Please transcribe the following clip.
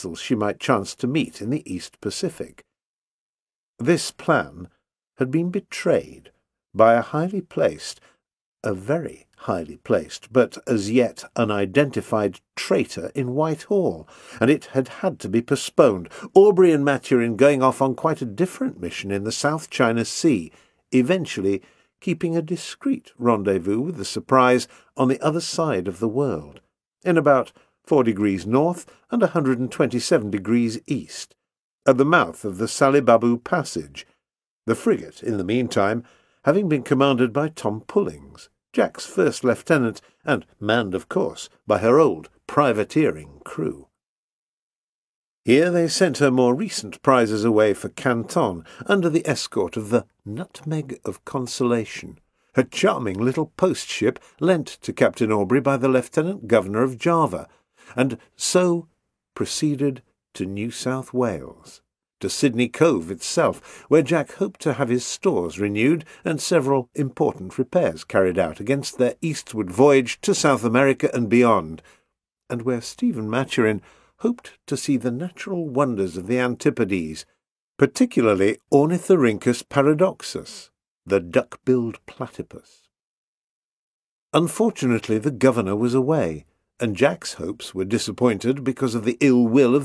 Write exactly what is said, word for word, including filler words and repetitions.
she might chance to meet in the East Pacific. This plan had been betrayed by a highly placed, a very highly placed, but as yet unidentified traitor in Whitehall, and it had had to be postponed, Aubrey and Maturin going off on quite a different mission in the South China Sea, eventually keeping a discreet rendezvous with the surprise on the other side of the world, in about four degrees north and one hundred twenty-seven degrees east, at the mouth of the Salibabu Passage, the frigate, in the meantime, having been commanded by Tom Pullings, Jack's first lieutenant, and manned, of course, by her old privateering crew. Here they sent her more recent prizes away for Canton, under the escort of the Nutmeg of Consolation, a charming little post-ship lent to Captain Aubrey by the Lieutenant-Governor of Java, and so proceeded to New South Wales, to Sydney Cove itself, where Jack hoped to have his stores renewed and several important repairs carried out against their eastward voyage to South America and beyond, and where Stephen Maturin hoped to see the natural wonders of the Antipodes, particularly Ornithorhynchus paradoxus, the duck-billed platypus. Unfortunately, the governor was away, and Jack's hopes were disappointed because of the ill will of